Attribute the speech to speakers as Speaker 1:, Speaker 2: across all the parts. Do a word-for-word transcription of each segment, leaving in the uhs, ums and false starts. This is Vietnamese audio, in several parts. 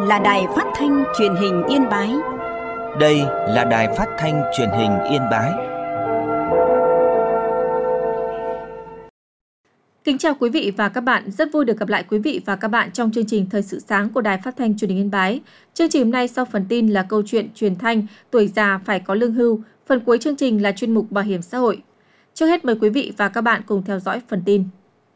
Speaker 1: là Đài Phát thanh Truyền hình Yên Bái.
Speaker 2: Đây là Đài Phát thanh Truyền hình Yên Bái.
Speaker 3: Kính chào quý vị và các bạn, rất vui được gặp lại quý vị và các bạn trong chương trình Thời sự sáng của Đài Phát thanh Truyền hình Yên Bái. Chương trình hôm nay sau phần tin là câu chuyện truyền thanh tuổi già phải có lương hưu, phần cuối chương trình là chuyên mục bảo hiểm xã hội. Trước hết mời quý vị và các bạn cùng theo dõi phần tin.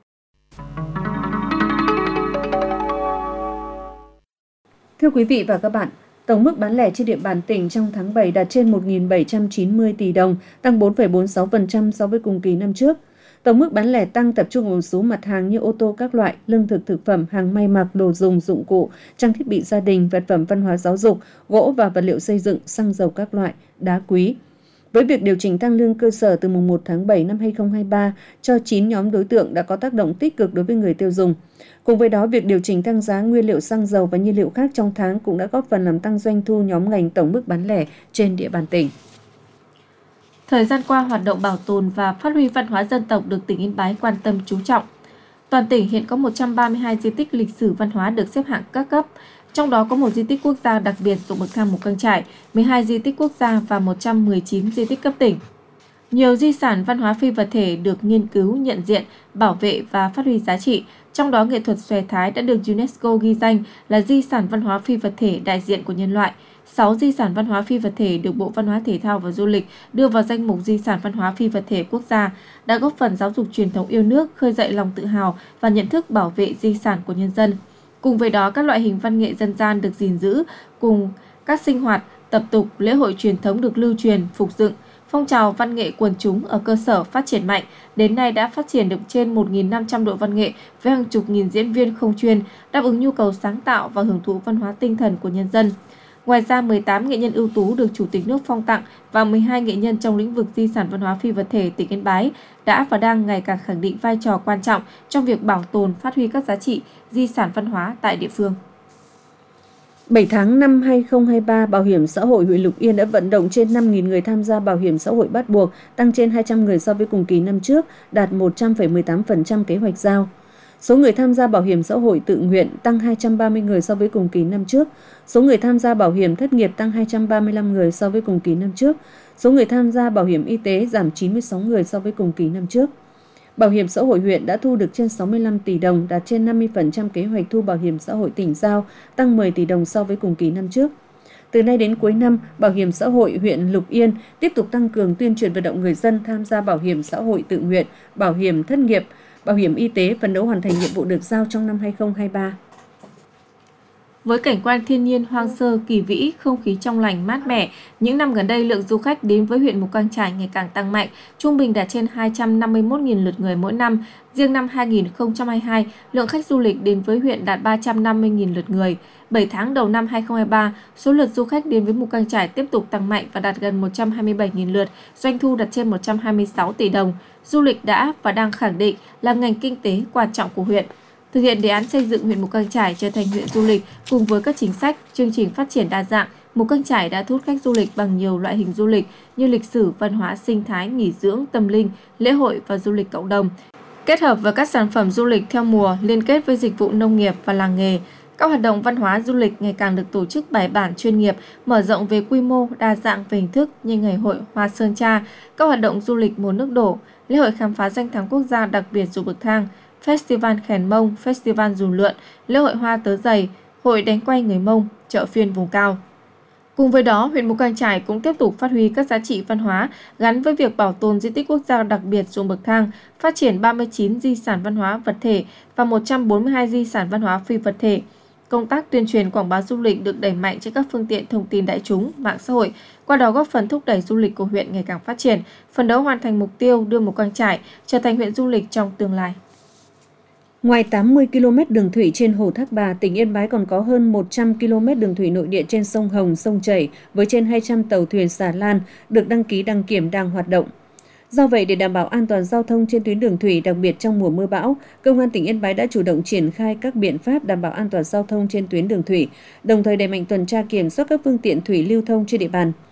Speaker 3: Thưa quý vị và các bạn, tổng mức bán lẻ trên địa bàn tỉnh trong tháng bảy đạt trên một nghìn bảy trăm chín mươi tỷ đồng, tăng bốn phẩy bốn mươi sáu phần trăm so với cùng kỳ năm trước. Tổng mức bán lẻ tăng tập trung vào một số mặt hàng như ô tô các loại, lương thực thực phẩm, hàng may mặc, đồ dùng, dụng cụ, trang thiết bị gia đình, vật phẩm văn hóa giáo dục, gỗ và vật liệu xây dựng, xăng dầu các loại, đá quý. Với việc điều chỉnh tăng lương cơ sở từ mùng một tháng bảy năm hai nghìn không trăm hai mươi ba cho chín nhóm đối tượng đã có tác động tích cực đối với người tiêu dùng. Cùng với đó, việc điều chỉnh tăng giá nguyên liệu xăng dầu và nhiên liệu khác trong tháng cũng đã góp phần làm tăng doanh thu nhóm ngành tổng mức bán lẻ trên địa bàn tỉnh. Thời gian qua, hoạt động bảo tồn và phát huy văn hóa dân tộc được tỉnh Yên Bái quan tâm chú trọng. Toàn tỉnh hiện có một trăm ba mươi hai di tích lịch sử văn hóa được xếp hạng các cấp, trong đó có một di tích quốc gia đặc biệt ruộng bậc thang Mù Căng Chải, mười hai di tích quốc gia và một trăm mười chín di tích cấp tỉnh. Nhiều di sản văn hóa phi vật thể được nghiên cứu, nhận diện, bảo vệ và phát huy giá trị, trong đó nghệ thuật xòe thái đã được UNESCO ghi danh là di sản văn hóa phi vật thể đại diện của nhân loại. sáu di sản văn hóa phi vật thể được Bộ Văn hóa Thể thao và Du lịch đưa vào danh mục di sản văn hóa phi vật thể quốc gia, đã góp phần giáo dục truyền thống yêu nước, khơi dậy lòng tự hào và nhận thức bảo vệ di sản của nhân dân. Cùng với đó, các loại hình văn nghệ dân gian được gìn giữ, cùng các sinh hoạt, tập tục, lễ hội truyền thống được lưu truyền, phục dựng. Phong trào văn nghệ quần chúng ở cơ sở phát triển mạnh, đến nay đã phát triển được trên một nghìn năm trăm đội văn nghệ với hàng chục nghìn diễn viên không chuyên, đáp ứng nhu cầu sáng tạo và hưởng thụ văn hóa tinh thần của nhân dân. Ngoài ra, mười tám nghệ nhân ưu tú được Chủ tịch nước phong tặng và mười hai nghệ nhân trong lĩnh vực di sản văn hóa phi vật thể tỉnh Yên Bái đã và đang ngày càng khẳng định vai trò quan trọng trong việc bảo tồn, phát huy các giá trị di sản văn hóa tại địa phương. bảy tháng năm hai nghìn không trăm hai mươi ba, Bảo hiểm xã hội huyện Lục Yên đã vận động trên năm nghìn người tham gia bảo hiểm xã hội bắt buộc, tăng trên hai trăm người so với cùng kỳ năm trước, đạt một trăm phẩy mười tám phần trăm kế hoạch giao. Số người tham gia bảo hiểm xã hội tự nguyện tăng hai trăm ba mươi người so với cùng kỳ năm trước. Số người tham gia bảo hiểm thất nghiệp tăng hai trăm ba mươi lăm người so với cùng kỳ năm trước. Số người tham gia bảo hiểm y tế giảm chín mươi sáu người so với cùng kỳ năm trước. Bảo hiểm xã hội huyện đã thu được trên sáu mươi lăm tỷ đồng, đạt trên năm mươi phần trăm kế hoạch thu bảo hiểm xã hội tỉnh giao, tăng mười tỷ đồng so với cùng kỳ năm trước. Từ nay đến cuối năm, Bảo hiểm xã hội huyện Lục Yên tiếp tục tăng cường tuyên truyền vận động người dân tham gia bảo hiểm xã hội tự nguyện, bảo hiểm thất nghiệp, bảo hiểm y tế, phấn đấu hoàn thành nhiệm vụ được giao trong năm hai nghìn không trăm hai mươi ba. Với cảnh quan thiên nhiên hoang sơ, kỳ vĩ, không khí trong lành, mát mẻ, những năm gần đây lượng du khách đến với huyện Mù Căng Chải ngày càng tăng mạnh, trung bình đạt trên hai trăm năm mươi mốt nghìn lượt người mỗi năm. Riêng năm hai nghìn không trăm hai mươi hai, lượng khách du lịch đến với huyện đạt ba trăm năm mươi nghìn lượt người. bảy tháng đầu năm hai nghìn không trăm hai mươi ba, số lượt du khách đến với Mù Căng Chải tiếp tục tăng mạnh và đạt gần một trăm hai mươi bảy nghìn lượt, doanh thu đạt trên một trăm hai mươi sáu tỷ đồng. Du lịch đã và đang khẳng định là ngành kinh tế quan trọng của huyện. Thực hiện đề án xây dựng huyện Mù Căng Chải trở thành huyện du lịch cùng với các chính sách, chương trình phát triển đa dạng, Mù Căng Chải đã thu hút khách du lịch bằng nhiều loại hình du lịch như lịch sử, văn hóa, sinh thái, nghỉ dưỡng, tâm linh, lễ hội và du lịch cộng đồng. Kết hợp với các sản phẩm du lịch theo mùa, liên kết với dịch vụ nông nghiệp và làng nghề, các hoạt động văn hóa du lịch ngày càng được tổ chức bài bản, chuyên nghiệp, mở rộng về quy mô, đa dạng về hình thức như ngày hội Hoa Sơn Tra, các hoạt động du lịch mùa nước đổ, lễ hội khám phá danh thắng quốc gia đặc biệt ruộng bậc thang, Festival Khèn Mông, Festival Dù Lượn, lễ hội hoa tớ dày, hội đánh quay người Mông, chợ phiên vùng cao. Cùng với đó, huyện Mù Căng Chải cũng tiếp tục phát huy các giá trị văn hóa gắn với việc bảo tồn di tích quốc gia đặc biệt ruộng bậc thang, phát triển ba mươi chín di sản văn hóa vật thể và một trăm bốn mươi hai di sản văn hóa phi vật thể. Công tác tuyên truyền quảng bá du lịch được đẩy mạnh trên các phương tiện thông tin đại chúng, mạng xã hội, qua đó góp phần thúc đẩy du lịch của huyện ngày càng phát triển, phấn đấu hoàn thành mục tiêu đưa Mù Căng Chải trở thành huyện du lịch trong tương lai. Ngoài tám mươi ki lô mét đường thủy trên hồ Thác Bà, tỉnh Yên Bái còn có hơn một trăm ki lô mét đường thủy nội địa trên sông Hồng, sông Chảy với trên hai trăm tàu thuyền xà lan được đăng ký đăng kiểm đang hoạt động. Do vậy, để đảm bảo an toàn giao thông trên tuyến đường thủy, đặc biệt trong mùa mưa bão, Công an tỉnh Yên Bái đã chủ động triển khai các biện pháp đảm bảo an toàn giao thông trên tuyến đường thủy, đồng thời đẩy mạnh tuần tra kiểm soát các phương tiện thủy lưu thông trên địa bàn.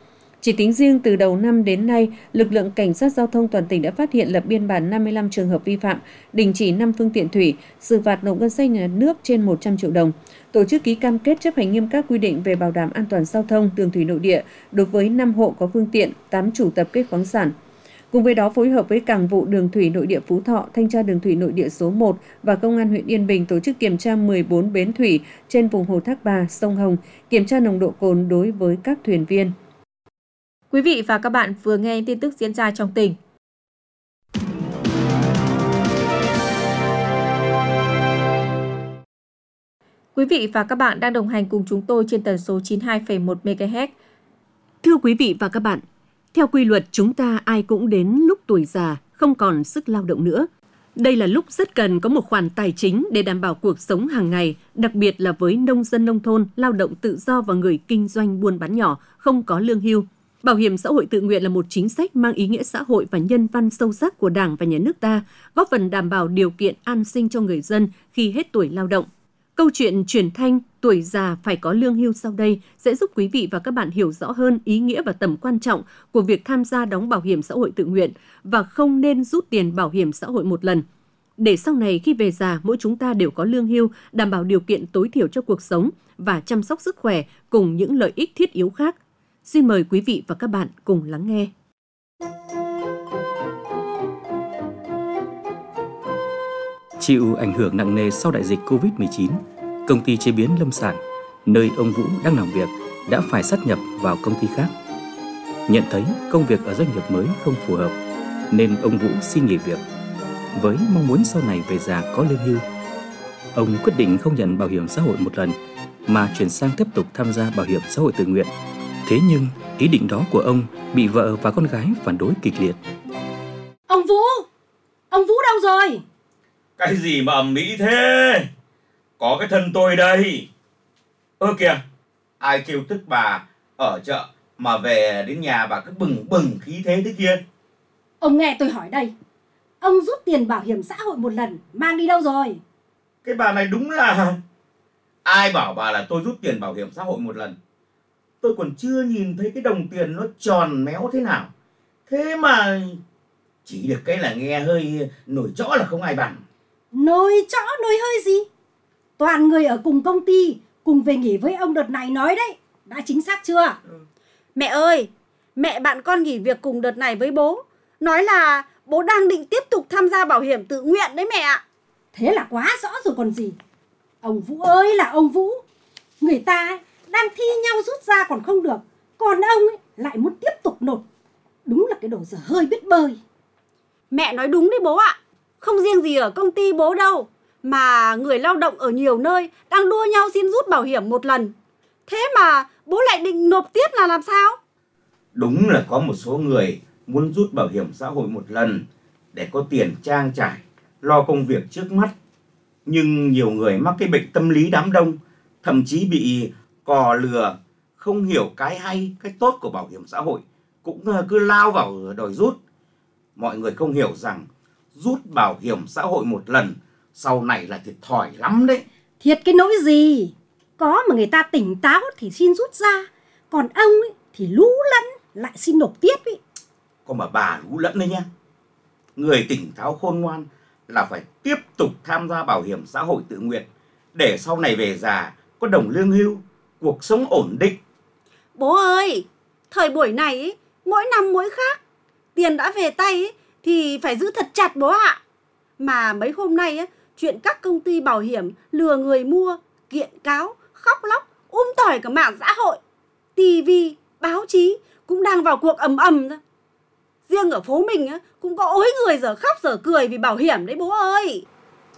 Speaker 3: Chỉ tính riêng từ đầu năm đến nay, lực lượng cảnh sát giao thông toàn tỉnh đã phát hiện lập biên bản năm mươi lăm trường hợp vi phạm, đình chỉ năm phương tiện thủy, xử phạt nộp ngân sách nhà nước trên một trăm triệu đồng. Tổ chức ký cam kết chấp hành nghiêm các quy định về bảo đảm an toàn giao thông đường thủy nội địa đối với năm hộ có phương tiện, tám chủ tập kết khoáng sản. Cùng với đó, phối hợp với Cảng vụ Đường thủy Nội địa Phú Thọ, Thanh tra Đường thủy Nội địa số một và Công an huyện Yên Bình tổ chức kiểm tra mười bốn bến thủy trên vùng hồ Thác Bà, sông Hồng, kiểm tra nồng độ cồn đối với các thuyền viên.
Speaker 4: Quý vị và các bạn vừa nghe tin tức diễn ra trong tỉnh. Quý vị và các bạn đang đồng hành cùng chúng tôi trên tần số chín mươi hai phẩy một mê ga héc.
Speaker 3: Thưa quý vị và các bạn, theo quy luật chúng ta ai cũng đến lúc tuổi già, không còn sức lao động nữa. Đây là lúc rất cần có một khoản tài chính để đảm bảo cuộc sống hàng ngày, đặc biệt là với nông dân nông thôn, lao động tự do và người kinh doanh buôn bán nhỏ, không có lương hưu. Bảo hiểm xã hội tự nguyện là một chính sách mang ý nghĩa xã hội và nhân văn sâu sắc của Đảng và Nhà nước ta, góp phần đảm bảo điều kiện an sinh cho người dân khi hết tuổi lao động. Câu chuyện truyền thanh tuổi già phải có lương hưu sau đây sẽ giúp quý vị và các bạn hiểu rõ hơn ý nghĩa và tầm quan trọng của việc tham gia đóng bảo hiểm xã hội tự nguyện và không nên rút tiền bảo hiểm xã hội một lần. Để sau này khi về già, mỗi chúng ta đều có lương hưu, đảm bảo điều kiện tối thiểu cho cuộc sống và chăm sóc sức khỏe cùng những lợi ích thiết yếu khác. Xin mời quý vị và các bạn cùng lắng nghe.
Speaker 5: Chịu ảnh hưởng nặng nề sau đại dịch covid mười chín, công ty chế biến lâm sản, nơi ông Vũ đang làm việc, đã phải sát nhập vào công ty khác. Nhận thấy công việc ở doanh nghiệp mới không phù hợp, nên ông Vũ xin nghỉ việc. Với mong muốn sau này về già có lương hưu, ông quyết định không nhận bảo hiểm xã hội một lần, mà chuyển sang tiếp tục tham gia bảo hiểm xã hội tự nguyện. Thế nhưng, ý định đó của ông bị vợ và con gái phản đối kịch liệt.
Speaker 6: Ông Vũ! Ông Vũ đâu rồi?
Speaker 7: Cái gì mà ầm ĩ thế? Có cái thân tôi đây. Ơ kìa, ai kêu tức bà ở chợ mà về đến nhà bà cứ bừng bừng khí thế thế kia.
Speaker 6: Ông nghe tôi hỏi đây. Ông rút tiền bảo hiểm xã hội một lần mang đi đâu rồi?
Speaker 7: Cái bà này đúng là... Ai bảo bà là tôi rút tiền bảo hiểm xã hội một lần? Tôi còn chưa nhìn thấy cái đồng tiền nó tròn méo thế nào. Thế mà chỉ được cái là nghe hơi nổi trõ là không ai bằng.
Speaker 6: Nổi trõ nổi hơi gì? Toàn người ở cùng công ty cùng về nghỉ với ông đợt này nói đấy. Đã chính xác chưa?
Speaker 8: Ừ. Mẹ ơi, mẹ bạn con nghỉ việc cùng đợt này với bố. Nói là bố đang định tiếp tục tham gia bảo hiểm tự nguyện đấy mẹ ạ.
Speaker 6: Thế là quá rõ rồi còn gì. Ông Vũ ơi là ông Vũ. Người ta ấy, đang thi nhau rút ra còn không được. Còn ông ấy lại muốn tiếp tục nộp. Đúng là cái đồ dở hơi biết bơi.
Speaker 8: Mẹ nói đúng đấy bố ạ. Không riêng gì ở công ty bố đâu, mà người lao động ở nhiều nơi đang đua nhau xin rút bảo hiểm một lần. Thế mà bố lại định nộp tiếp là làm sao?
Speaker 7: Đúng là có một số người muốn rút bảo hiểm xã hội một lần để có tiền trang trải, lo công việc trước mắt. Nhưng nhiều người mắc cái bệnh tâm lý đám đông, thậm chí bị cò lừa, không hiểu cái hay, cái tốt của bảo hiểm xã hội, cũng cứ lao vào đòi rút. Mọi người không hiểu rằng rút bảo hiểm xã hội một lần sau này là thiệt thòi lắm đấy.
Speaker 6: Thiệt cái nỗi gì? Có mà người ta tỉnh táo thì xin rút ra, còn ông ấy thì lú lẫn lại xin nộp tiếp ấy.
Speaker 7: Có mà bà lú lẫn đấy nhá. Người tỉnh táo khôn ngoan là phải tiếp tục tham gia bảo hiểm xã hội tự nguyện để sau này về già có đồng lương hưu, cuộc sống ổn định.
Speaker 8: Bố ơi, thời buổi này ấy, mỗi năm mỗi khác. Tiền đã về tay ấy, thì phải giữ thật chặt bố ạ. Mà mấy hôm nay ấy, chuyện các công ty bảo hiểm lừa người mua, kiện cáo, khóc lóc, um tỏi cả mạng xã hội, tivi, báo chí cũng đang vào cuộc ầm ầm ra. Riêng ở phố mình ấy, cũng có ối người giờ khóc giờ cười vì bảo hiểm đấy bố ơi.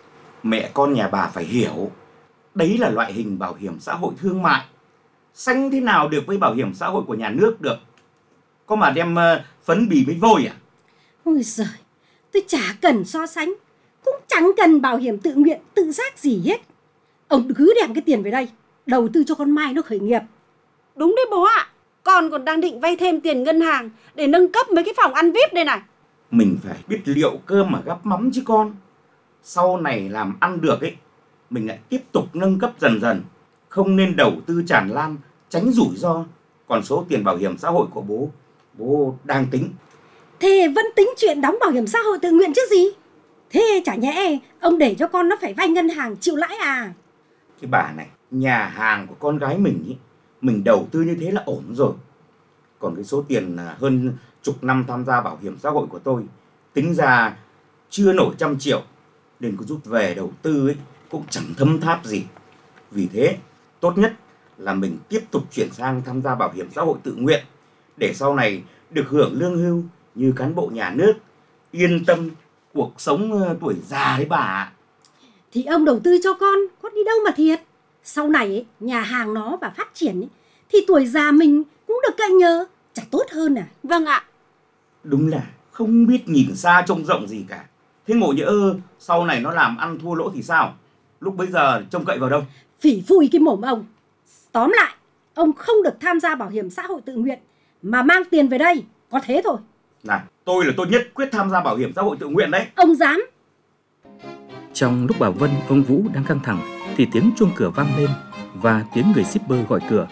Speaker 7: Mẹ con nhà bà phải hiểu, đấy là loại hình bảo hiểm xã hội thương mại. Sánh thế nào được với bảo hiểm xã hội của nhà nước được? Có mà đem uh, phấn bì với vôi à?
Speaker 6: Ôi giời, tôi chả cần so sánh, cũng chẳng cần bảo hiểm tự nguyện, tự giác gì hết. Ông cứ đem cái tiền về đây, đầu tư cho con Mai nó khởi nghiệp.
Speaker 8: Đúng đấy bố ạ, con còn đang định vay thêm tiền ngân hàng để nâng cấp mấy cái phòng ăn víp đây này.
Speaker 7: Mình phải biết liệu cơm mà gắp mắm chứ con. Sau này làm ăn được ấy, mình lại tiếp tục nâng cấp dần dần. Không nên đầu tư tràn lan, tránh rủi ro. Còn số tiền bảo hiểm xã hội của bố, bố đang tính.
Speaker 6: Thế vẫn tính chuyện đóng bảo hiểm xã hội tự nguyện chứ gì? Thế chả nhẽ ông để cho con nó phải vay ngân hàng chịu lãi à?
Speaker 7: Cái bà này, nhà hàng của con gái mình ý, mình đầu tư như thế là ổn rồi. Còn cái số tiền hơn chục năm tham gia bảo hiểm xã hội của tôi, tính ra chưa nổi trăm triệu, nên cứ rút về đầu tư ấy cũng chẳng thâm tháp gì. Vì thế, tốt nhất là mình tiếp tục chuyển sang tham gia bảo hiểm xã hội tự nguyện, để sau này được hưởng lương hưu như cán bộ nhà nước, yên tâm cuộc sống tuổi già đấy bà ạ.
Speaker 6: Thì ông đầu tư cho con, có đi đâu mà thiệt. Sau này ấy, nhà hàng nó và phát triển ấy, thì tuổi già mình cũng được cậy nhờ, chả tốt hơn à?
Speaker 8: Vâng ạ.
Speaker 7: Đúng là không biết nhìn xa trông rộng gì cả. Thế ngộ nhỡ sau này nó làm ăn thua lỗ thì sao? Lúc bấy giờ trông cậy vào đâu?
Speaker 6: Phỉ phui cái mồm ông. Tóm lại, ông không được tham gia bảo hiểm xã hội tự nguyện mà mang tiền về đây, có thế thôi.
Speaker 7: Này, tôi là tôi nhất quyết tham gia bảo hiểm xã hội tự nguyện đấy.
Speaker 6: Ông dám?
Speaker 5: Trong lúc bà Vân, ông Vũ đang căng thẳng thì tiếng chuông cửa vang lên và tiếng người shipper gọi cửa.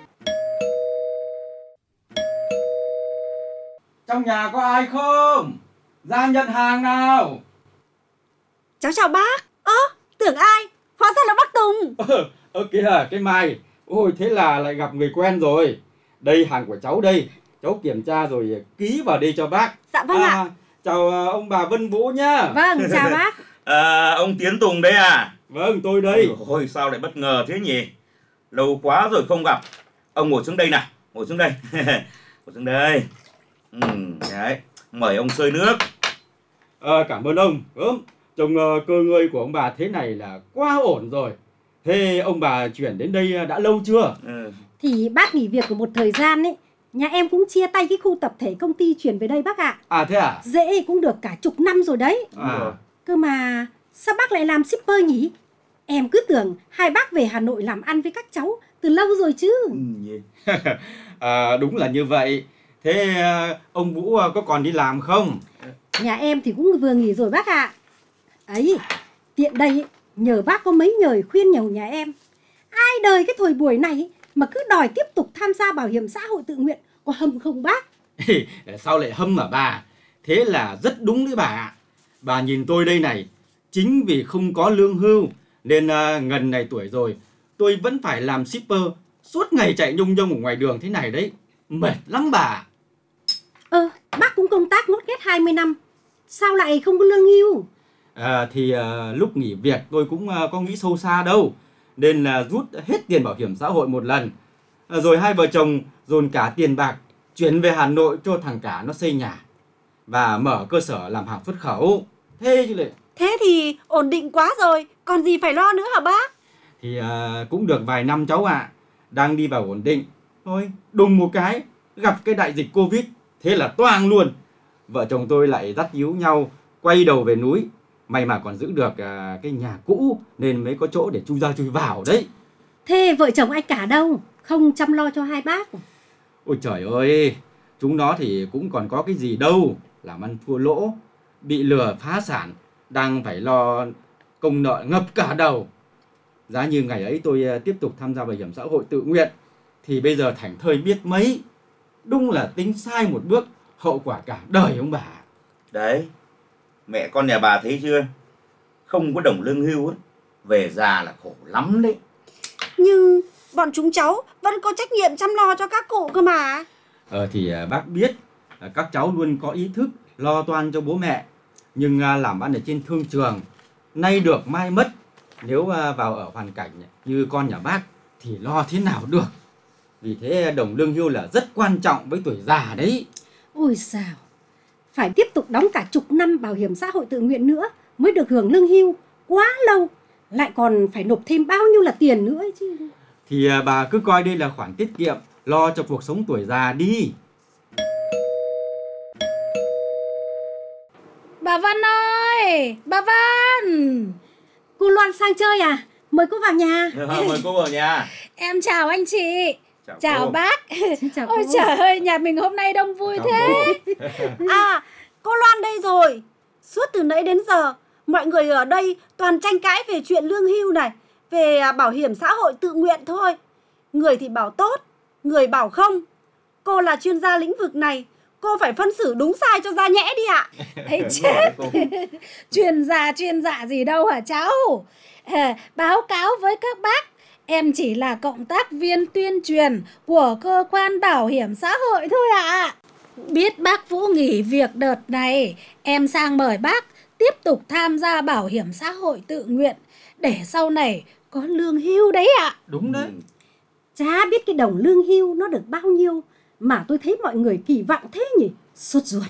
Speaker 9: Trong nhà có ai không? Ra nhận hàng nào.
Speaker 8: Cháu chào bác. Ơ, tưởng ai? Hóa ra là bác Tùng.
Speaker 9: Ơ, ơ kìa, cái mày. Ôi, thế là lại gặp người quen rồi. Đây hàng của cháu đây. Cháu kiểm tra rồi ký vào đây cho bác.
Speaker 8: Dạ vâng
Speaker 9: à,
Speaker 8: ạ.
Speaker 9: Chào ông bà Vân Vũ nhá.
Speaker 6: Vâng, chào bác.
Speaker 7: À, ông Tiến Tùng đấy à?
Speaker 9: Vâng, tôi đây.
Speaker 7: Ôi, sao lại bất ngờ thế nhỉ? Lâu quá rồi không gặp. Ông ngồi xuống đây nào, ngồi xuống đây. Ngồi xuống đây. Ừ, đấy, mời ông xơi nước.
Speaker 9: À, cảm ơn ông. Ừm, trông uh, cơ ngơi của ông bà thế này là quá ổn rồi. Thế ông bà chuyển đến đây đã lâu chưa?
Speaker 7: Ừ.
Speaker 6: Thì bác nghỉ việc của một thời gian ấy, nhà em cũng chia tay cái khu tập thể công ty chuyển về đây bác ạ.
Speaker 9: À thế à?
Speaker 6: Dễ cũng được cả chục năm rồi đấy.
Speaker 9: À.
Speaker 6: Cơ mà sao bác lại làm shipper nhỉ? Em cứ tưởng hai bác về Hà Nội làm ăn với các cháu từ lâu rồi chứ.
Speaker 7: Ừ.
Speaker 9: À, đúng là như vậy. Thế ông Vũ có còn đi làm không?
Speaker 6: Nhà em thì cũng vừa nghỉ rồi bác ạ. Ấy, tiện đây nhờ bác có mấy lời khuyên nhủ nhà em. Ai đời cái thời buổi này mà cứ đòi tiếp tục tham gia bảo hiểm xã hội tự nguyện, có hâm không bác?
Speaker 9: Sao lại hâm hả bà? Thế là rất đúng đấy bà ạ. Bà nhìn tôi đây này, chính vì không có lương hưu nên uh, gần này tuổi rồi tôi vẫn phải làm shipper, suốt ngày chạy nhung nhung ở ngoài đường thế này đấy. Mệt lắm bà.
Speaker 6: Ơ, ờ, bác cũng công tác nốt kết hai mươi năm, sao lại không có lương hưu?
Speaker 9: À, thì uh, lúc nghỉ việc tôi cũng uh, có nghĩ sâu xa đâu, nên là uh, rút hết tiền bảo hiểm xã hội một lần. À, rồi hai vợ chồng dồn cả tiền bạc chuyển về Hà Nội cho thằng cả nó xây nhà và mở cơ sở làm hàng xuất khẩu. Thế chứ lại.
Speaker 8: Thế thì ổn định quá rồi, còn gì phải lo nữa hả bác?
Speaker 9: Thì à, cũng được vài năm cháu ạ, à. Đang đi vào ổn định. Thôi, đùng một cái, gặp cái đại dịch Covid, thế là toang luôn. Vợ chồng tôi lại dắt díu nhau, quay đầu về núi. May mà còn giữ được à, cái nhà cũ, nên mới có chỗ để chui ra chui vào đấy.
Speaker 6: Thế vợ chồng anh cả đâu? Không chăm lo cho hai bác?
Speaker 9: Ôi trời ơi, chúng nó thì cũng còn có cái gì đâu. Làm ăn thua lỗ, bị lừa phá sản, đang phải lo công nợ ngập cả đầu. Giá như ngày ấy tôi tiếp tục tham gia bảo hiểm xã hội tự nguyện thì bây giờ thảnh thơi biết mấy. Đúng là tính sai một bước, hậu quả cả đời ông bà.
Speaker 7: Đấy, mẹ con nhà bà thấy chưa? Không có đồng lương hưu ấy, về già là khổ lắm đấy.
Speaker 8: Nhưng bọn chúng cháu vẫn có trách nhiệm chăm lo cho các cụ cơ mà.
Speaker 9: Ờ thì bác biết các cháu luôn có ý thức lo toan cho bố mẹ, nhưng làm ăn ở trên thương trường nay được mai mất. Nếu vào ở hoàn cảnh như con nhà bác thì lo thế nào được. Vì thế đồng lương hưu là rất quan trọng với tuổi già đấy.
Speaker 6: Ôi sao, phải tiếp tục đóng cả chục năm bảo hiểm xã hội tự nguyện nữa mới được hưởng lương hưu, quá lâu. Lại còn phải nộp thêm bao nhiêu là tiền nữa ấy chứ.
Speaker 9: Thì bà cứ coi đây là khoản tiết kiệm, lo cho cuộc sống tuổi già đi.
Speaker 10: Bà Vân ơi, bà Vân.
Speaker 6: Cô Loan sang chơi à? Mời cô vào nhà.
Speaker 7: Mời cô vào nhà.
Speaker 10: Em chào anh chị.
Speaker 7: Chào,
Speaker 10: chào bác.
Speaker 6: Chào
Speaker 10: Ôi
Speaker 6: cô.
Speaker 10: trời ơi, nhà mình hôm nay đông vui
Speaker 9: Chào
Speaker 10: thế.
Speaker 8: À, cô Loan đây rồi. Suốt từ nãy đến giờ, mọi người ở đây toàn tranh cãi về chuyện lương hưu này, về bảo hiểm xã hội tự nguyện thôi. Người thì bảo tốt, Người bảo không. Cô là chuyên gia lĩnh vực này, cô phải phân xử đúng sai cho ra nhẽ đi ạ.
Speaker 10: Ấy chết. Chuyên gia chuyên gia gì đâu hả cháu? À, báo cáo với các bác, em chỉ là cộng tác viên tuyên truyền của cơ quan bảo hiểm xã hội thôi ạ. À. Biết bác Vũ nghỉ việc đợt này, em sang mời bác tiếp tục tham gia bảo hiểm xã hội tự nguyện để sau này có lương hưu đấy ạ. À.
Speaker 9: Đúng đấy.
Speaker 6: Chả biết cái đồng lương hưu nó được bao nhiêu mà tôi thấy mọi người kỳ vọng thế nhỉ, sốt ruột.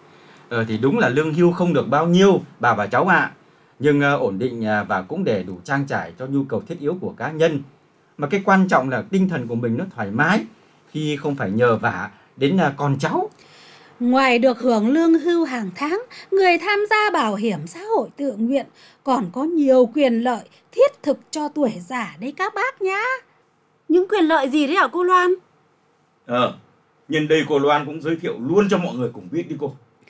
Speaker 9: Ờ thì đúng là lương hưu không được bao nhiêu bà và cháu ạ. À. Nhưng uh, ổn định uh, và cũng để đủ trang trải cho nhu cầu thiết yếu của cá nhân. Mà cái quan trọng là tinh thần của mình nó thoải mái khi không phải nhờ vả đến uh, con cháu.
Speaker 10: Ngoài được hưởng lương hưu hàng tháng, người tham gia bảo hiểm xã hội tự nguyện còn có nhiều quyền lợi thiết thực cho tuổi già đấy các bác nhá.
Speaker 8: Những quyền lợi gì đấy hả cô Loan?
Speaker 7: Ờ, nhân đây cô Loan cũng giới thiệu luôn cho mọi người cùng biết đi cô.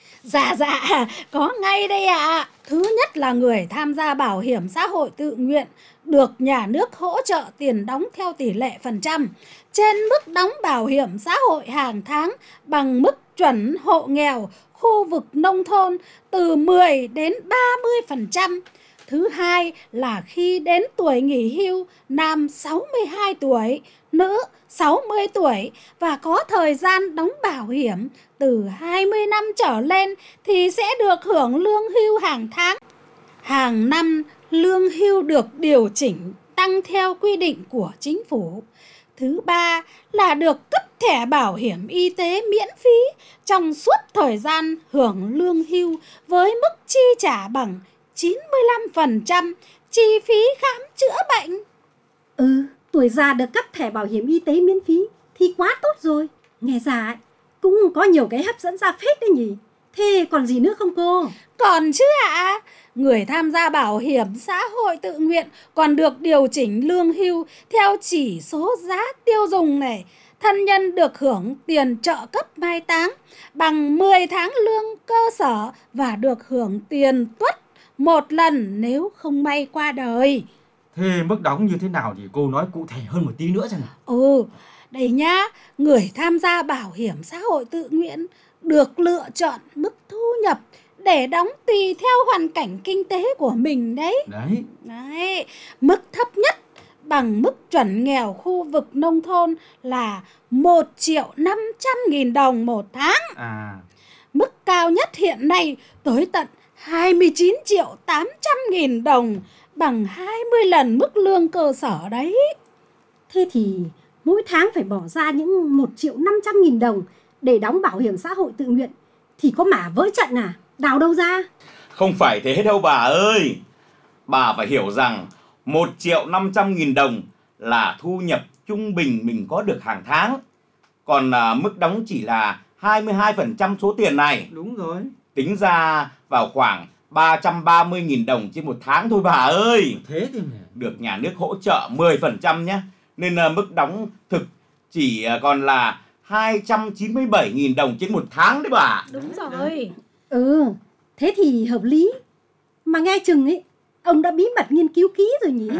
Speaker 10: Dạ dạ, có ngay đây ạ. À. Thứ nhất là người tham gia bảo hiểm xã hội tự nguyện được nhà nước hỗ trợ tiền đóng theo tỷ lệ phần trăm trên mức đóng bảo hiểm xã hội hàng tháng bằng mức chuẩn hộ nghèo khu vực nông thôn từ mười đến ba mươi phần trăm. Thứ hai là khi đến tuổi nghỉ hưu, nam sáu mươi hai tuổi, nữ sáu mươi tuổi và có thời gian đóng bảo hiểm từ hai mươi năm trở lên thì sẽ được hưởng lương hưu hàng tháng. Hàng năm, lương hưu được điều chỉnh tăng theo quy định của chính phủ. Thứ ba là được cấp thẻ bảo hiểm y tế miễn phí trong suốt thời gian hưởng lương hưu với mức chi trả bằng chín mươi lăm phần trăm chi phí khám chữa bệnh.
Speaker 6: Ừ, tuổi già được cấp thẻ bảo hiểm y tế miễn phí thì quá tốt rồi. Nghe ra ấy, cũng có nhiều cái hấp dẫn ra phết đấy nhỉ. Thế còn gì nữa không cô?
Speaker 10: Còn chứ ạ. À, người tham gia bảo hiểm xã hội tự nguyện còn được điều chỉnh lương hưu theo chỉ số giá tiêu dùng này. Thân nhân được hưởng tiền trợ cấp mai táng bằng mười tháng lương cơ sở và được hưởng tiền tuất một lần nếu không may qua đời.
Speaker 9: Thế mức đóng như thế nào thì cô nói cụ thể hơn một tí nữa xem nào.
Speaker 10: Ừ, đây nhá, người tham gia bảo hiểm xã hội tự nguyện được lựa chọn mức thu nhập để đóng tùy theo hoàn cảnh kinh tế của mình đấy.
Speaker 9: Đấy.
Speaker 10: Đấy, mức thấp nhất bằng mức chuẩn nghèo khu vực nông thôn là một triệu năm trăm nghìn đồng một tháng.
Speaker 9: À.
Speaker 10: Mức cao nhất hiện nay tới tận hai mươi chín triệu tám trăm nghìn đồng, bằng hai mươi lần mức lương cơ sở đấy.
Speaker 6: Thế thì mỗi tháng phải bỏ ra những một triệu năm trăm nghìn đồng để đóng bảo hiểm xã hội tự nguyện thì có mả vỡ trận à? Đào đâu ra?
Speaker 7: Không phải thế đâu bà ơi. Bà phải hiểu rằng một triệu năm trăm nghìn đồng là thu nhập trung bình mình có được hàng tháng. Còn à, mức đóng chỉ là hai mươi hai phần trăm số tiền này.
Speaker 9: Đúng rồi.
Speaker 7: Tính ra vào khoảng ba trăm ba mươi nghìn đồng trên một tháng thôi bà ơi.
Speaker 9: Thế thì
Speaker 7: được nhà nước hỗ trợ mười phần trăm nhé. Nên à, mức đóng thực chỉ à, còn là hai trăm chín mươi bảy nghìn đồng trên một tháng đấy bà.
Speaker 10: Đúng rồi.
Speaker 6: Ừ, thế thì hợp lý. Mà nghe chừng ấy, ông đã bí mật nghiên cứu kỹ rồi nhỉ?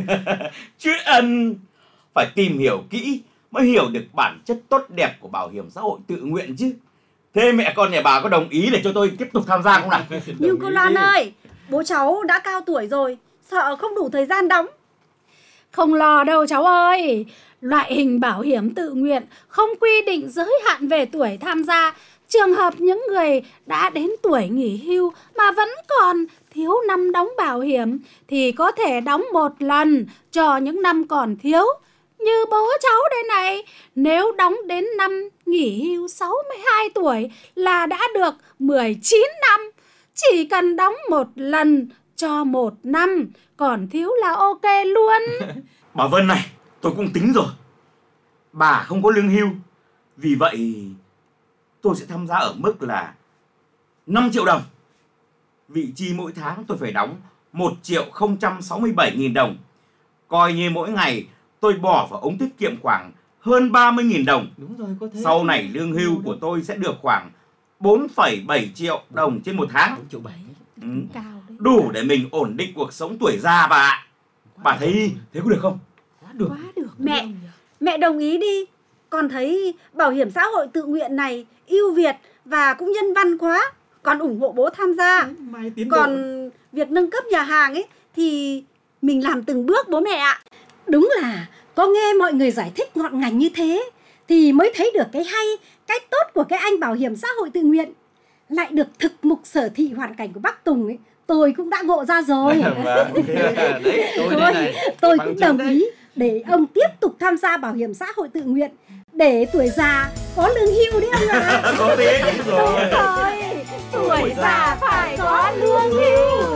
Speaker 7: Chuyện phải tìm hiểu kỹ mới hiểu được bản chất tốt đẹp của bảo hiểm xã hội tự nguyện chứ. Thế mẹ con nhà bà có đồng ý để cho tôi tiếp tục tham gia không nào?
Speaker 8: Nhưng cô Loan ơi, bố cháu đã cao tuổi rồi, sợ không đủ thời gian đóng.
Speaker 10: Không lo đâu cháu ơi. Loại hình bảo hiểm tự nguyện không quy định giới hạn về tuổi tham gia. Trường hợp những người đã đến tuổi nghỉ hưu mà vẫn còn thiếu năm đóng bảo hiểm thì có thể đóng một lần cho những năm còn thiếu. Như bố cháu đây này, nếu đóng đến năm nghỉ hưu sáu mươi hai tuổi là đã được mười chín năm. Chỉ cần đóng một lần cho một năm, còn thiếu là ok luôn.
Speaker 7: Bà Vân này, tôi cũng tính rồi. Bà không có lương hưu, vì vậy tôi sẽ tham gia ở mức là năm triệu đồng. Vị chi mỗi tháng tôi phải đóng một triệu không trăm sáu mươi bảy nghìn đồng. Coi như mỗi ngày tôi bỏ vào ống tiết kiệm khoảng hơn ba mươi nghìn đồng.
Speaker 9: Đúng rồi, có thế.
Speaker 7: Sau này lương hưu của tôi sẽ được khoảng bốn phẩy bảy triệu đồng trên một tháng.
Speaker 9: bốn triệu bảy.
Speaker 7: Ừ. Đủ để mình ổn định cuộc sống tuổi già bà ạ. Bà thấy thế có được không?
Speaker 9: Quá được.
Speaker 10: Quá được.
Speaker 8: Mẹ, mẹ đồng ý đi. con thấy bảo hiểm xã hội tự nguyện này ưu việt và cũng nhân văn quá, con ủng hộ bố tham gia. Còn việc nâng cấp nhà hàng ấy thì mình làm từng bước bố mẹ ạ.
Speaker 6: Đúng là có nghe mọi người giải thích ngọn ngành như thế thì mới thấy được cái hay, cái tốt của cái anh bảo hiểm xã hội tự nguyện. Lại được thực mục sở thị hoàn cảnh của bác Tùng ấy, tôi cũng đã ngộ ra rồi.
Speaker 9: Vâng, đấy, tôi,
Speaker 6: tôi,
Speaker 9: đây này,
Speaker 6: tôi cũng đồng ý để ông tiếp tục tham gia bảo hiểm xã hội tự nguyện để tuổi già có lương hưu đấy ông ạ.
Speaker 7: Có thế đúng rồi.
Speaker 6: Đúng rồi, tuổi già phải có lương hưu.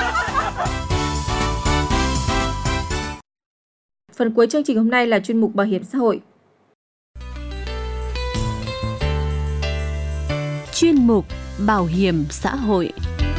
Speaker 4: Phần cuối chương trình hôm nay là chuyên mục bảo hiểm xã hội.
Speaker 1: Chuyên mục Bảo hiểm xã hội.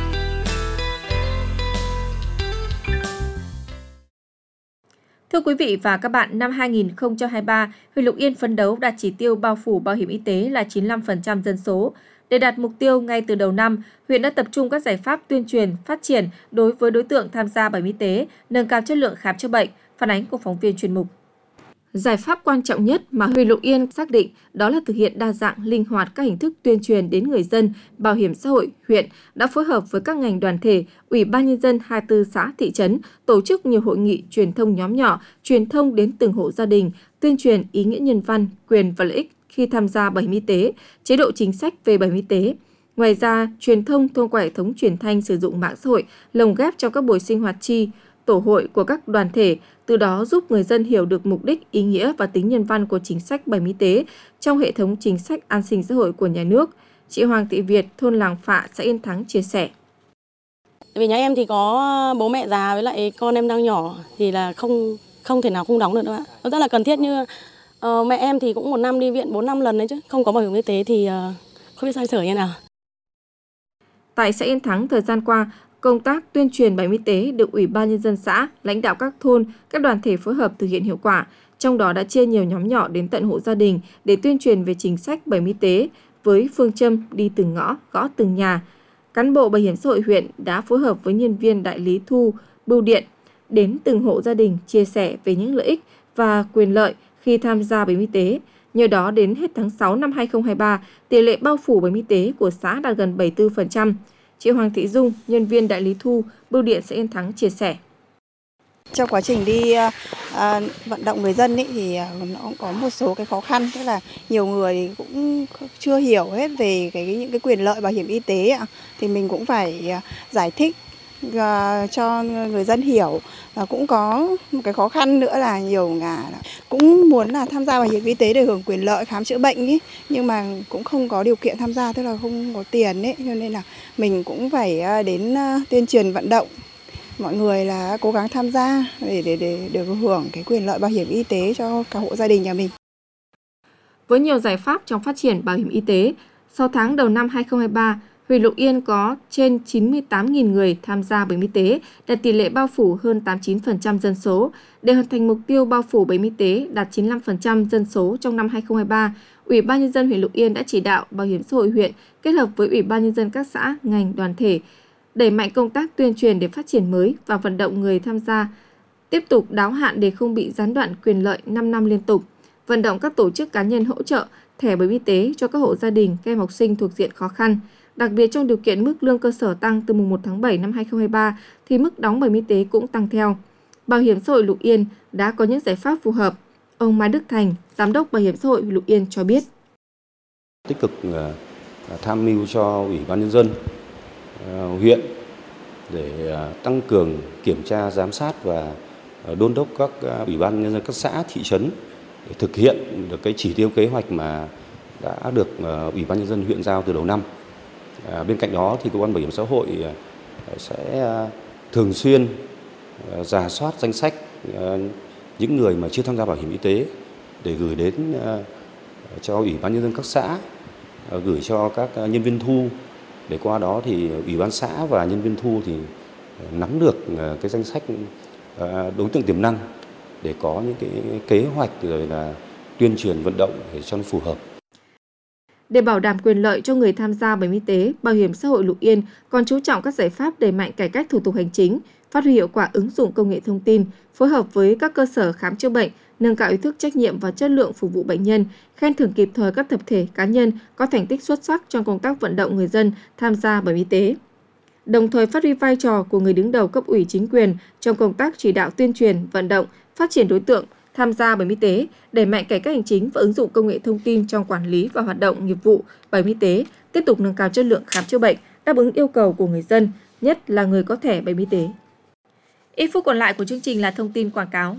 Speaker 4: Thưa quý vị và các bạn, năm hai nghìn không trăm hai mươi ba, huyện Lục Yên phấn đấu đạt chỉ tiêu bao phủ bảo hiểm y tế là chín mươi lăm phần trăm dân số. Để đạt mục tiêu ngay từ đầu năm, huyện đã tập trung các giải pháp tuyên truyền, phát triển đối với đối tượng tham gia bảo hiểm y tế, nâng cao chất lượng khám chữa bệnh. Phản ánh của phóng viên chuyên mục. Giải pháp quan trọng nhất mà huyện Lục Yên xác định đó là thực hiện đa dạng, linh hoạt các hình thức tuyên truyền đến người dân. Bảo hiểm xã hội huyện đã phối hợp với các ngành đoàn thể, Ủy ban nhân dân hai mươi tư xã thị trấn tổ chức nhiều hội nghị truyền thông nhóm nhỏ, truyền thông đến từng hộ gia đình, tuyên truyền ý nghĩa nhân văn, quyền và lợi ích khi tham gia bảo hiểm y tế, chế độ chính sách về bảo hiểm y tế. Ngoài ra, truyền thông thông qua hệ thống truyền thanh sử dụng mạng xã hội lồng ghép trong các buổi sinh hoạt chi, tổ hội của các đoàn thể, từ đó giúp người dân hiểu được mục đích, ý nghĩa và tính nhân văn của chính sách bảo hiểm y tế trong hệ thống chính sách an sinh xã hội của nhà nước. Chị Hoàng Thị Việt, thôn Làng Phạ, xã Yên Thắng chia sẻ.
Speaker 11: Vì nhà em thì có bố mẹ già với lại con em đang nhỏ thì là không không thể nào không đóng được đâu ạ. Nó rất là cần thiết, như uh, mẹ em thì cũng một năm đi viện bốn năm lần đấy chứ, không có bảo hiểm y tế thì uh, không biết xoay sở như nào.
Speaker 4: Tại xã Yên Thắng thời gian qua, công tác tuyên truyền bảo hiểm y tế được Ủy ban nhân dân xã, lãnh đạo các thôn, các đoàn thể phối hợp thực hiện hiệu quả. Trong đó đã chia nhiều nhóm nhỏ đến tận hộ gia đình để tuyên truyền về chính sách bảo hiểm y tế với phương châm đi từng ngõ, gõ từng nhà. Cán bộ bảo hiểm xã hội huyện đã phối hợp với nhân viên đại lý thu, bưu điện đến từng hộ gia đình chia sẻ về những lợi ích và quyền lợi khi tham gia bảo hiểm y tế. Nhờ đó đến hết tháng sáu năm hai nghìn không trăm hai mươi ba, tỷ lệ bao phủ bảo hiểm y tế của xã đạt gần bảy mươi tư phần trăm. Chị Hoàng Thị Dung, nhân viên đại lý thu, bưu điện xã Yên Thắng chia sẻ.
Speaker 12: Trong quá trình đi uh, vận động người dân ý, thì nó cũng có một số cái khó khăn, tức là nhiều người cũng chưa hiểu hết về cái những cái quyền lợi bảo hiểm y tế ạ. Thì mình cũng phải uh, giải thích uh, cho người dân hiểu. Và cũng có một cái khó khăn nữa là nhiều ngả cũng muốn là tham gia bảo hiểm y tế để hưởng quyền lợi khám chữa bệnh ý, nhưng mà cũng không có điều kiện tham gia, tức là không có tiền ấy, cho nên là mình cũng phải đến tuyên truyền vận động mọi người là cố gắng tham gia để để để được hưởng cái quyền lợi bảo hiểm y tế cho cả hộ gia đình nhà mình.
Speaker 4: Với nhiều giải pháp trong phát triển bảo hiểm y tế, sau tháng đầu năm hai nghìn không trăm hai mươi ba, huyện Lục Yên có trên chín mươi tám nghìn người tham gia bảo hiểm y tế, đạt tỷ lệ bao phủ hơn tám mươi chín phần trăm dân số. Để hoàn thành mục tiêu bao phủ bảo hiểm y tế đạt chín mươi lăm phần trăm dân số trong năm hai nghìn không trăm hai mươi ba, Ủy ban nhân dân huyện Lục Yên đã chỉ đạo Bảo hiểm xã hội huyện kết hợp với Ủy ban nhân dân các xã, ngành, đoàn thể đẩy mạnh công tác tuyên truyền để phát triển mới và vận động người tham gia tiếp tục đáo hạn để không bị gián đoạn quyền lợi năm năm liên tục, vận động các tổ chức cá nhân hỗ trợ thẻ bảo hiểm y tế cho các hộ gia đình, các em học sinh thuộc diện khó khăn. Đặc biệt trong điều kiện mức lương cơ sở tăng từ mùng một tháng bảy năm hai nghìn không trăm hai mươi ba thì mức đóng bảo hiểm y tế cũng tăng theo. Bảo hiểm xã hội Lục Yên đã có những giải pháp phù hợp. Ông Mai Đức Thành, Giám đốc Bảo hiểm xã hội Lục Yên cho biết.
Speaker 13: Tích cực tham mưu cho Ủy ban nhân dân huyện để tăng cường kiểm tra, giám sát và đôn đốc các ủy ban nhân dân các xã, thị trấn để thực hiện được cái chỉ tiêu kế hoạch mà đã được Ủy ban nhân dân huyện giao từ đầu năm. À, bên cạnh đó thì cơ quan bảo hiểm xã hội sẽ thường xuyên rà soát danh sách những người mà chưa tham gia bảo hiểm y tế để gửi đến cho Ủy ban nhân dân các xã, gửi cho các nhân viên thu, để qua đó thì Ủy ban xã và nhân viên thu thì nắm được cái danh sách đối tượng tiềm năng để có những cái kế hoạch rồi là tuyên truyền vận động để cho nó phù hợp.
Speaker 4: Để bảo đảm quyền lợi cho người tham gia bảo hiểm y tế, Bảo hiểm xã hội Lục Yên còn chú trọng các giải pháp đẩy mạnh cải cách thủ tục hành chính, phát huy hiệu quả ứng dụng công nghệ thông tin, phối hợp với các cơ sở khám chữa bệnh, nâng cao ý thức trách nhiệm và chất lượng phục vụ bệnh nhân, khen thưởng kịp thời các tập thể cá nhân có thành tích xuất sắc trong công tác vận động người dân tham gia bảo hiểm y tế. Đồng thời phát huy vai trò của người đứng đầu cấp ủy chính quyền trong công tác chỉ đạo tuyên truyền, vận động, phát triển đối tượng tham gia bảo hiểm y tế, đẩy mạnh cải cách hành chính và ứng dụng công nghệ thông tin trong quản lý và hoạt động nghiệp vụ bảo hiểm y tế, tiếp tục nâng cao chất lượng khám chữa bệnh, đáp ứng yêu cầu của người dân, nhất là người có thẻ bảo hiểm y tế. Ít phút còn lại của chương trình là thông tin quảng cáo.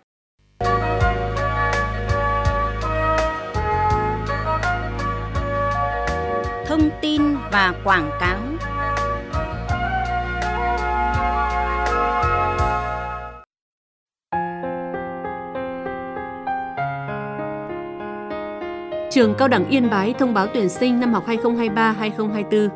Speaker 14: Thông tin và quảng cáo.
Speaker 1: Trường Cao đẳng Yên Bái thông báo tuyển sinh năm học hai không hai ba hai không hai tư.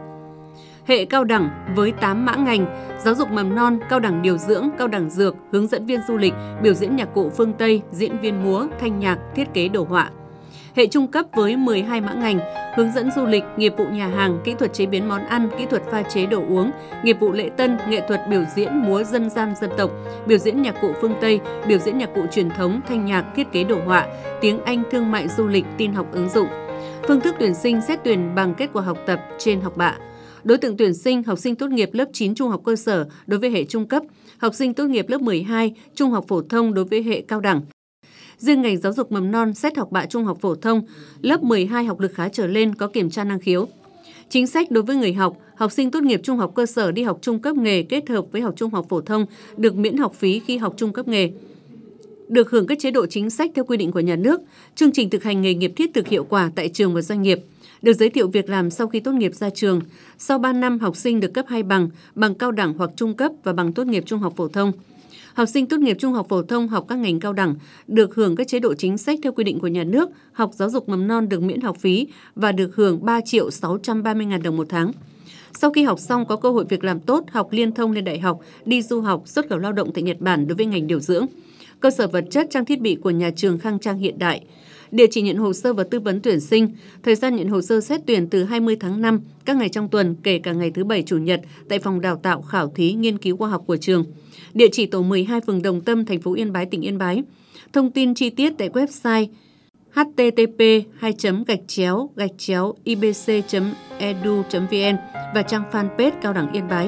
Speaker 1: Hệ cao đẳng với tám mã ngành: giáo dục mầm non, cao đẳng điều dưỡng, cao đẳng dược, hướng dẫn viên du lịch, biểu diễn nhạc cụ phương Tây, diễn viên múa, thanh nhạc, thiết kế đồ họa. Hệ trung cấp với mười hai mã ngành: hướng dẫn du lịch, nghiệp vụ nhà hàng, kỹ thuật chế biến món ăn, kỹ thuật pha chế đồ uống, nghiệp vụ lễ tân, nghệ thuật biểu diễn múa dân gian dân tộc, biểu diễn nhạc cụ phương Tây, biểu diễn nhạc cụ truyền thống, thanh nhạc, thiết kế đồ họa, tiếng Anh, thương mại, du lịch, tin học ứng dụng. Phương thức tuyển sinh xét tuyển bằng kết quả học tập trên học bạ. Đối tượng tuyển sinh: học sinh tốt nghiệp lớp chín trung học cơ sở đối với hệ trung cấp, học sinh tốt nghiệp lớp mười hai trung học phổ thông đối với hệ cao đẳng. Riêng ngành giáo dục mầm non xét học bạ trung học phổ thông, lớp mười hai học lực khá trở lên có kiểm tra năng khiếu. Chính sách đối với người học: học sinh tốt nghiệp trung học cơ sở đi học trung cấp nghề kết hợp với học trung học phổ thông được miễn học phí khi học trung cấp nghề. Được hưởng các chế độ chính sách theo quy định của nhà nước, chương trình thực hành nghề nghiệp thiết thực hiệu quả tại trường và doanh nghiệp. Được giới thiệu việc làm sau khi tốt nghiệp ra trường. Sau ba năm, học sinh được cấp hai bằng, bằng cao đẳng hoặc trung cấp và bằng tốt nghiệp trung học phổ thông. Học sinh tốt nghiệp trung học phổ thông học các ngành cao đẳng được hưởng các chế độ chính sách theo quy định của nhà nước, học giáo dục mầm non được miễn học phí và được hưởng ba triệu sáu trăm ba mươi nghìn đồng một tháng. Sau khi học xong có cơ hội việc làm tốt, học liên thông lên đại học, đi du học, xuất khẩu lao động tại Nhật Bản đối với ngành điều dưỡng. Cơ sở vật chất, trang thiết bị của nhà trường khang trang hiện đại. Địa chỉ nhận hồ sơ và tư vấn tuyển sinh. Thời gian nhận hồ sơ xét tuyển từ hai mươi tháng năm, các ngày trong tuần, kể cả ngày thứ Bảy, Chủ nhật, tại phòng đào tạo, khảo thí, nghiên cứu khoa học của trường. Địa chỉ tổ mười hai, phường Đồng Tâm, thành phố Yên Bái, tỉnh Yên Bái. Thông tin chi tiết tại website h t t p hai gạch chéo gạch chéo i b c chấm e d u chấm v n và trang fanpage Cao đẳng Yên Bái.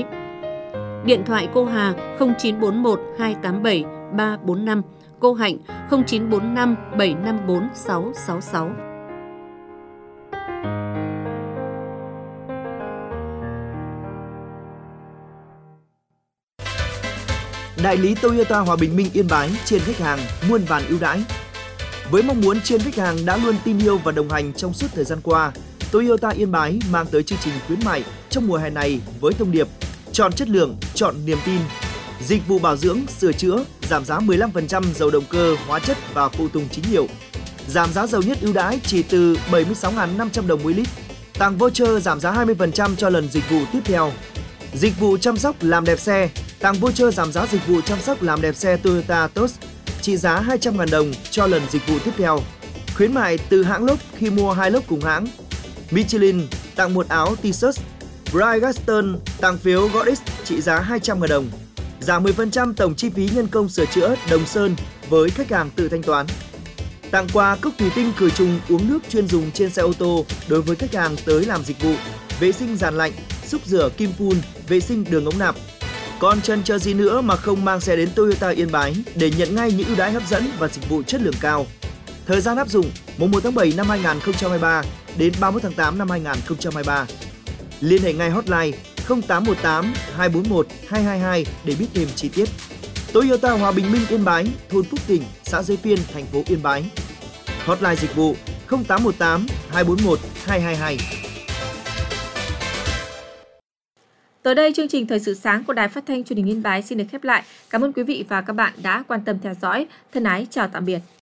Speaker 1: Điện thoại cô Hà không chín bốn một hai tám bảy ba bốn năm, cô Hạnh không chín bốn năm bảy năm bốn sáu sáu sáu.
Speaker 15: Đại lý Toyota Hòa Bình Minh Yên Bái trên khách hàng muôn vàn ưu đãi. Với mong muốn trên khách hàng đã luôn tin yêu và đồng hành trong suốt thời gian qua, Toyota Yên Bái mang tới chương trình khuyến mại trong mùa hè này với thông điệp chọn chất lượng, chọn niềm tin. Dịch vụ bảo dưỡng, sửa chữa, giảm giá mười lăm phần trăm dầu động cơ, hóa chất và phụ tùng chính hiệu. Giảm giá dầu nhất ưu đãi chỉ từ bảy mươi sáu nghìn năm trăm đồng mỗi lít. Tặng voucher giảm giá hai mươi phần trăm cho lần dịch vụ tiếp theo. Dịch vụ chăm sóc làm đẹp xe, tặng voucher giảm giá dịch vụ chăm sóc làm đẹp xe Toyota Tos trị giá hai trăm nghìn đồng cho lần dịch vụ tiếp theo. Khuyến mại từ hãng lốp khi mua hai lốp cùng hãng. Michelin tặng một áo t-shirt. Bridgestone tặng phiếu Godis trị giá hai trăm nghìn đồng. Giảm mười phần trăm tổng chi phí nhân công sửa chữa Đồng Sơn với khách hàng tự thanh toán. Tặng quà cốc thủy tinh khử trùng uống nước chuyên dùng trên xe ô tô đối với khách hàng tới làm dịch vụ vệ sinh giàn lạnh, xúc rửa kim phun, vệ sinh đường ống nạp. Còn chần chờ gì nữa mà không mang xe đến Toyota Yên Bái để nhận ngay những ưu đãi hấp dẫn và dịch vụ chất lượng cao. Thời gian áp dụng mùng một tháng bảy năm hai nghìn không trăm hai mươi ba đến ba mươi mốt tháng tám năm hai nghìn không trăm hai mươi ba. Liên hệ ngay hotline không tám một tám hai bốn một hai hai hai để biết thêm chi tiết. Toyota Hòa Bình Minh Yên Bái, thôn Phúc Tỉnh, xã Giới Phiên, thành phố Yên Bái. Hotline dịch vụ không tám một tám hai bốn một hai hai hai.
Speaker 4: Tới đây, chương trình Thời sự sáng của Đài Phát thanh Truyền hình Yên Bái xin được khép lại. Cảm ơn quý vị và các bạn đã quan tâm theo dõi. Thân ái chào tạm biệt.